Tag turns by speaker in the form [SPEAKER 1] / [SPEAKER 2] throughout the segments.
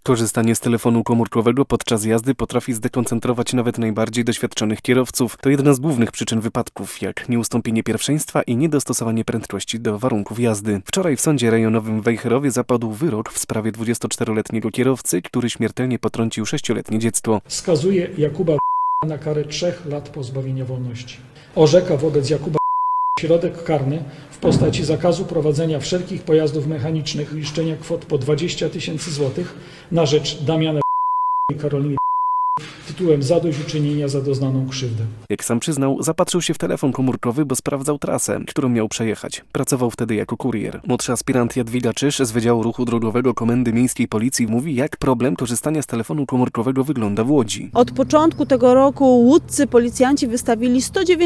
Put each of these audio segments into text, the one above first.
[SPEAKER 1] Korzystanie z telefonu komórkowego podczas jazdy potrafi zdekoncentrować nawet najbardziej doświadczonych kierowców. To jedna z głównych przyczyn wypadków, jak nieustąpienie pierwszeństwa i niedostosowanie prędkości do warunków jazdy. Wczoraj w sądzie rejonowym w Wejherowie zapadł wyrok w sprawie 24-letniego kierowcy, który śmiertelnie potrącił 6-letnie dziecko.
[SPEAKER 2] Skazuje Jakuba na karę 3 lat pozbawienia wolności. Orzeka wobec Jakuba środek karny w postaci zakazu prowadzenia wszelkich pojazdów mechanicznych i uiszczenia kwot po 20 000 złotych na rzecz Damiana i Karoliny tytułem zadośćuczynienia za doznaną krzywdę.
[SPEAKER 1] Jak sam przyznał, zapatrzył się w telefon komórkowy, bo sprawdzał trasę, którą miał przejechać. Pracował wtedy jako kurier. Młodszy aspirant Jadwiga Czyż z Wydziału Ruchu Drogowego Komendy Miejskiej Policji mówi, jak problem korzystania z telefonu komórkowego wygląda w Łodzi.
[SPEAKER 3] Od początku tego roku łódzcy policjanci wystawili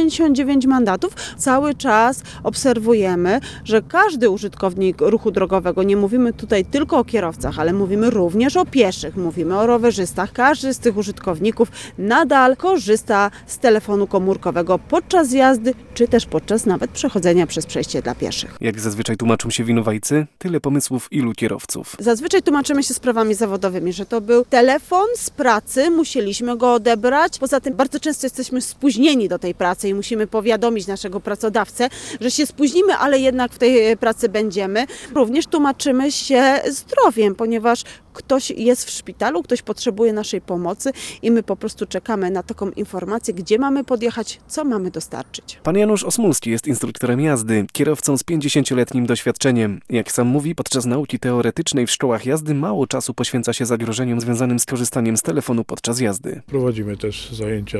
[SPEAKER 3] 199 mandatów. Cały czas obserwujemy, że każdy użytkownik ruchu drogowego, nie mówimy tutaj tylko o kierowcach, ale mówimy również o pieszych, mówimy o rowerzystach, każdy z tych użytkowników nadal korzysta z telefonu komórkowego podczas jazdy, czy też podczas nawet przechodzenia przez przejście dla pieszych.
[SPEAKER 1] Jak zazwyczaj tłumaczą się winowajcy, tyle pomysłów ilu kierowców.
[SPEAKER 3] Zazwyczaj tłumaczymy się sprawami zawodowymi, że to był telefon z pracy, musieliśmy go odebrać. Poza tym bardzo często jesteśmy spóźnieni do tej pracy i musimy powiadomić naszego pracodawcę, że się spóźnimy, ale jednak w tej pracy będziemy. Również tłumaczymy się zdrowiem, ponieważ ktoś jest w szpitalu, ktoś potrzebuje naszej pomocy i my po prostu czekamy na taką informację, gdzie mamy podjechać, co mamy dostarczyć.
[SPEAKER 1] Pan Janusz Osmulski jest instruktorem jazdy, kierowcą z 50-letnim doświadczeniem. Jak sam mówi, podczas nauki teoretycznej w szkołach jazdy mało czasu poświęca się zagrożeniom związanym z korzystaniem z telefonu podczas jazdy.
[SPEAKER 4] Prowadzimy też zajęcia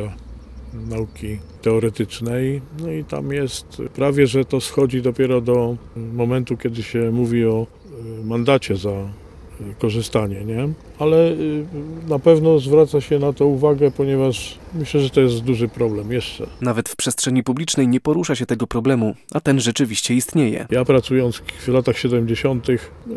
[SPEAKER 4] nauki teoretycznej, no i tam jest prawie, że to schodzi dopiero do momentu, kiedy się mówi o mandacie za korzystanie, nie? Ale na pewno zwraca się na to uwagę, ponieważ myślę, że to jest duży problem jeszcze.
[SPEAKER 1] Nawet w przestrzeni publicznej nie porusza się tego problemu, a ten rzeczywiście istnieje.
[SPEAKER 4] Ja pracując w latach 70.,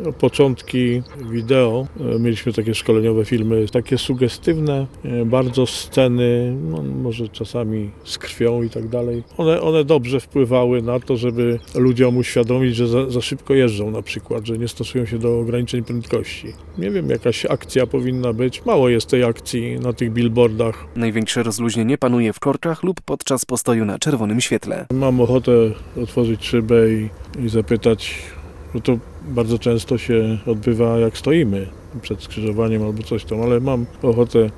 [SPEAKER 4] początki wideo, mieliśmy takie szkoleniowe filmy, takie sugestywne, bardzo sceny, no, może czasami z krwią i tak dalej. One dobrze wpływały na to, żeby ludziom uświadomić, że za szybko jeżdżą na przykład, że nie stosują się do ograniczeń prędkości. Nie wiem, jakaś akcja powinna być. Mało jest tej akcji na tych billboardach.
[SPEAKER 1] Największe rozluźnienie panuje w korkach lub podczas postoju na czerwonym świetle.
[SPEAKER 4] Mam ochotę otworzyć szybę i zapytać, bo to bardzo często się odbywa jak stoimy przed skrzyżowaniem albo coś tam, ale mam ochotę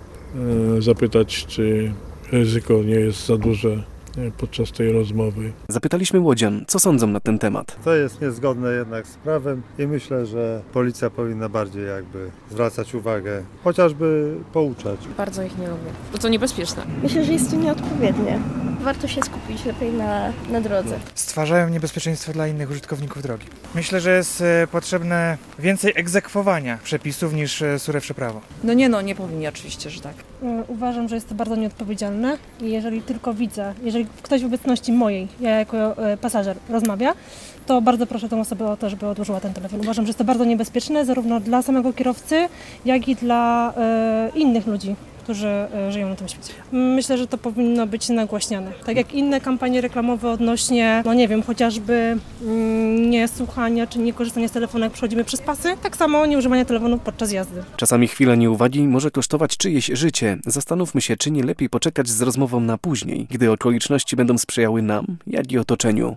[SPEAKER 4] zapytać, czy ryzyko nie jest za duże podczas tej rozmowy.
[SPEAKER 1] Zapytaliśmy łodzian, co sądzą na ten temat.
[SPEAKER 5] To jest niezgodne jednak z prawem i myślę, że policja powinna bardziej zwracać uwagę, chociażby pouczać.
[SPEAKER 6] Bardzo ich nie lubię. Bo to niebezpieczne.
[SPEAKER 7] Myślę, że jest to nieodpowiednie. Warto się skupić lepiej na drodze.
[SPEAKER 8] Stwarzają niebezpieczeństwo dla innych użytkowników drogi. Myślę, że jest potrzebne więcej egzekwowania przepisów niż surowsze prawo.
[SPEAKER 6] Nie powinni oczywiście, że tak.
[SPEAKER 9] Uważam, że jest to bardzo nieodpowiedzialne i jeżeli tylko widzę, jeżeli ktoś w obecności mojej, ja jako pasażer rozmawia, to bardzo proszę tę osobę o to, żeby odłożyła ten telefon. Uważam, że jest to bardzo niebezpieczne zarówno dla samego kierowcy, jak i dla innych ludzi, którzy żyją na tym świecie. Myślę, że to powinno być nagłaśniane. Tak jak inne kampanie reklamowe odnośnie, chociażby niesłuchania czy niekorzystania z telefonu, jak przechodzimy przez pasy, tak samo nieużywania telefonu podczas jazdy.
[SPEAKER 1] Czasami chwila nieuwagi może kosztować czyjeś życie. Zastanówmy się, czy nie lepiej poczekać z rozmową na później, gdy okoliczności będą sprzyjały nam, jak i otoczeniu.